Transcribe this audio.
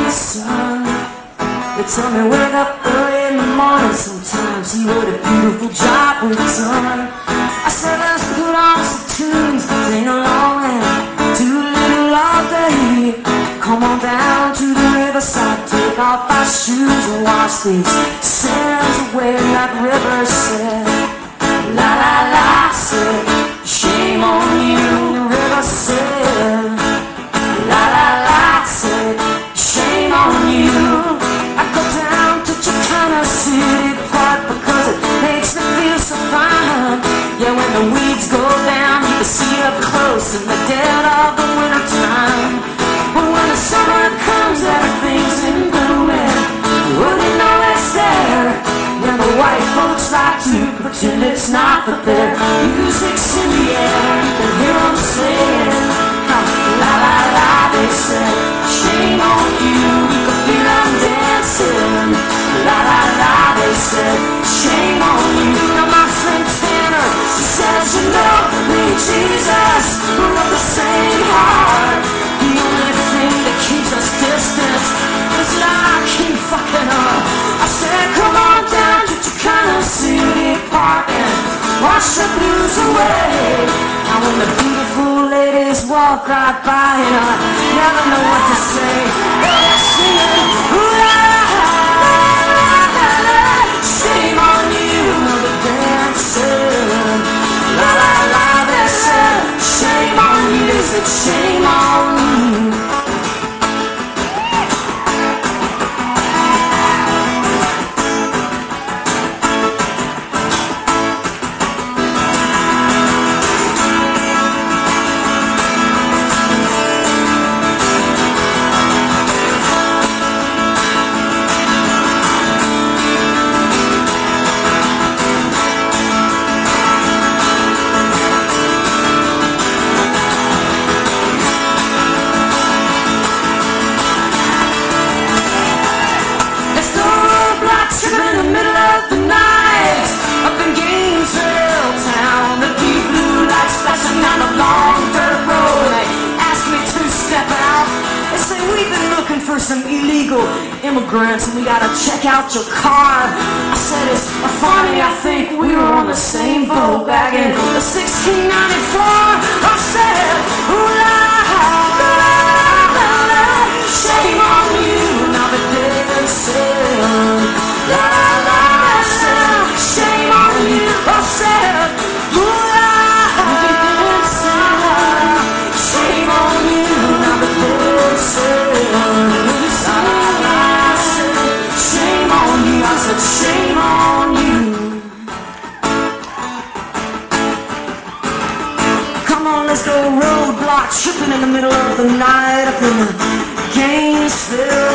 the sun. They told me wake up early in the morning. Sometimes see what a beautiful job we've done. I said let's put on some tunes, sing along and do a little all day. Come on down to the riverside, take off our shoes and wash these sands away. That river said, la la la, said, shame on you. The river said, la la la, said, shame on you. I go down to Chicana City Park because it makes me feel so fine. Yeah, when the weeds go down, you can see up close in the dead of the winter time. But when the summer comes, everything's in blooming. You wouldn't know it's there. Yeah, the white folks like to pretend it's not, but their music's in the air. You can hear them saying, la la la, they say, shame on you. You can feel them dancing. La la la, they say, shame on you. Now my friend Tanner, she says, you know me, Jesus, we're of the same heart. The only thing that keeps us distant is that I keep fucking up. I said, come on down to Chicana City Park and wash the blues away. Now when the beautiful ladies walk right by and I never know what to say, they're singing, ooh la la la la, shame on you. The band said, la la la, they said, shame on you. They said, shame on you. Some illegal immigrants and we gotta check out your car. I said it's funny, I think we were on the same boat back in 1694. I said, ooh la la la la, shame on you. Now the day said, la la la, said, shame on you. I said, ooh la la, said, shame on you. Now the day said, shame on you. Come on, let's go roadblock tripping in the middle of the night up in the Gainesville